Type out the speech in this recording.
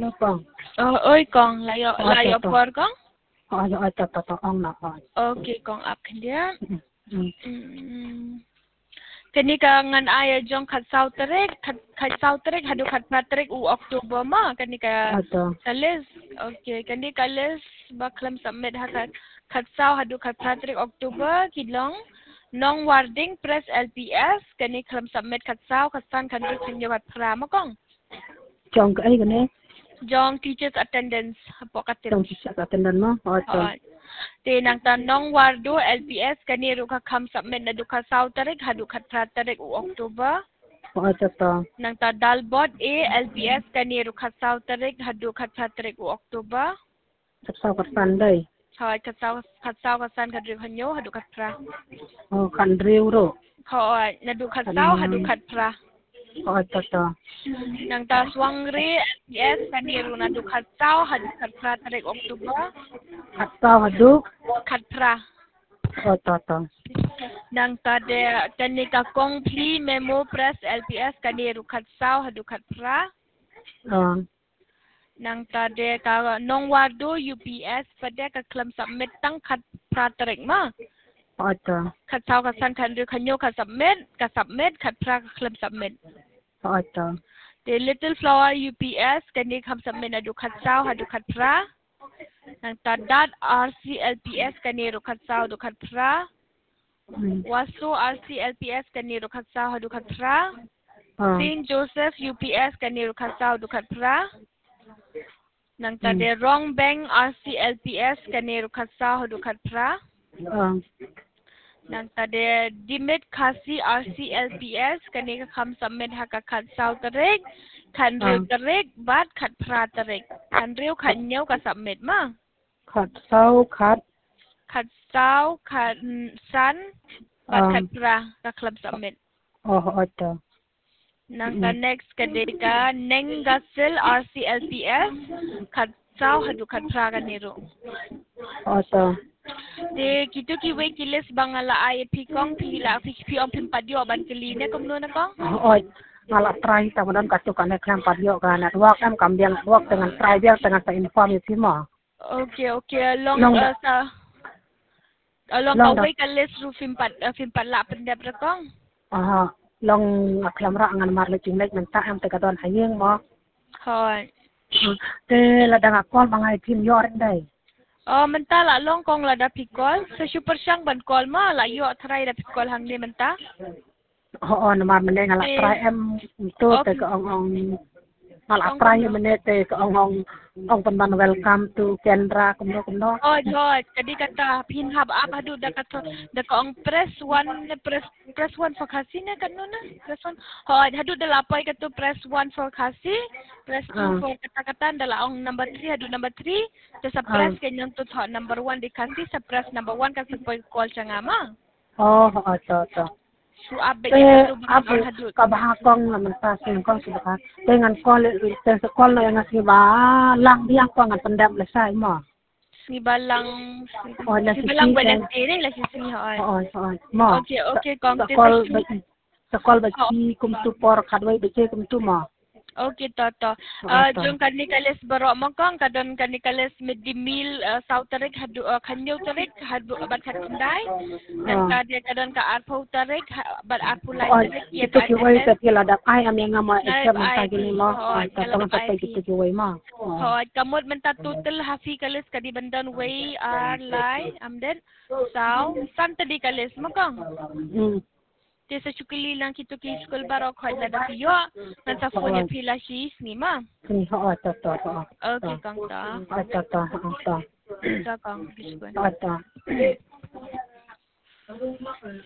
Hello con. Ơi con lại ở por con. Cho ông nào hỏi. Ok con up dia. Ừ. Kani ka ngan aya jong khat sau terek hadu khat patrek u Oktober ma kani ka kalis. Okay kani kalis baklam submit hakat khat sau hadu khat patrek Oktober kidlong nong warding press LPS kani klam submit khat sau khasan khanru khanyo khat pra ma kong. Chồng cái cái này. Jong teachers attendance pokatin. Chồng teachers attendance ma. Te nang tanong wardo LPS kani ruka kam submit na duka sau tarik hadu khat pra tarik u Oktober. Nang ta dalbot A LPS kani ruka sau tarik hadu khat pra tarik u Oktober. Sau khat san đây. Hoi khat sau khasan khat hanyo hadu khat pra. Khan riu ro. Hoi na du khat sau hadu khat pra. Nang ta swangri LPS kani ru na du khat sau hadu khat pra tarik Oktober. Khat sau hadu khat pra. Nang tade kani ka kongpli memo press LPS kani rukat sau hadu kat pra. Nang tade ka nong wado UPS pada ka claim submit tang kat pra tarik ma. Kat sau kasan kandu kanyo ka submit kat pra ka claim submit. The Little Flower UPS kani kam submit adu kat sau hadu kat pra. Nang tadat RCLPS kani rukat sau hadu kat pra. Waso RCLPS kani rukat sau hadu kat pra. Saint Joseph UPS kani rukat sau hadu kat pra. Nang tade Wrong Bank RCLPS kani rukat sau hadu kat pra. Nang tade Dimit Kasi RCLPS kani kam submit hakakat sau tarik. Kan riu tarik bat kat pra tarik. Kan riu kan nyau ka submit ma. Khat sau khat san bat kat pra ka club submit. Nang ta next kadeka Nengasil RCLPS kat sau hadu kat pra ka niru. De kitu ki we kilis bangala ay pikong pila pi om pimpadio ban keline komno na kong. Malah try tamudan katukan eklam padio kan network kam biang network dengan try biang dengan sa inform itu mah. Okay long sa long ka we kalis ru pimpat la pendap rekong. Long eklam ra ngan mar lecing lek menta am te kadon hayeng mo. Hoi. Te ladang akol mangai tim yor dai. Menta la long kong la da pikol sa super syang ban kol ma la yo try da pikol hang ni menta. Namar mene ngala try em itu te ke ong ngala try mene te ke ong penban welcome to Kendra kumno. Hoi jadi kata pin hab apa hadu da kata da ka ong press one for kasi na kan na press one. Hoi hadu da lapai kata press one for kasi, press two for kata-kata da la ong number 3 hadu number 3 sa press kanyang to number 1 di kasi sa press number 1 kasi poi call changama. Su abe ni tu abu kabahakong naman sa singkong sudah dengan call na yang ngasih ba lang diang ko ngan pendam lesai mo. Sibalang Wednesday ni lah sisi hoi. Mo. Okay kong sa call ba ki kum tu por kadwai be kum tu mo. Okay to. Jung kani kalis barok mo kong kadon kani kalis midday meal sautarik hadu kanyo tarik hadu bat katindai. Dan kadon ka arpo tarik bat arpo lai tarik ya ba. Itu kiwai sa pila da ai am yang ma exam sa gini mo. Tapos sa itu kiwai mo. Hoi kamot menta total hafi kalis kadi bandan way lai amden sau san tadi kalis mo kong. Sa chukili lang kito ki school barok hoy na dapiyo nan sa phone ya pila sis ni ma. Okay kang ta. Ta kang biskon.